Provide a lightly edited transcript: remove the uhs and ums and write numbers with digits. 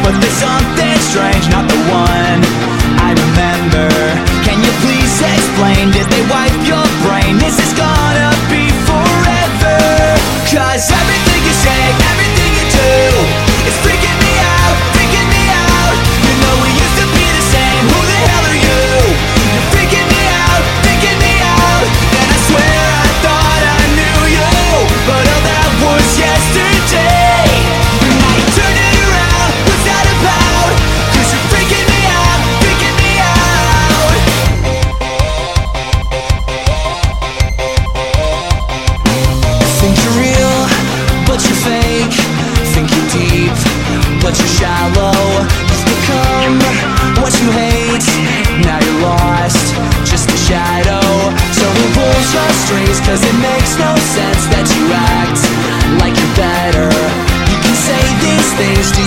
but there's something strange, not the one I remember. Can you please explain, did they wipe your brain? Is this gonna be forever? 'Cause everything you say, everything you do is freaking me out, freaking me out. You know we used to be the same, who the hell are you? You're freaking me out, freaking me out. And I swear I thought I knew you, but all that was yesterday. Now you turn it around, what's that about? 'Cause you're freaking me out, freaking me out. Think you're real, but you're fake. Think you're deep, but you're shallow. You've become what you hate. Now you're lost, just a shadow. So who pulls your strings? 'Cause it makes no sense that you act like you're better. You can say these things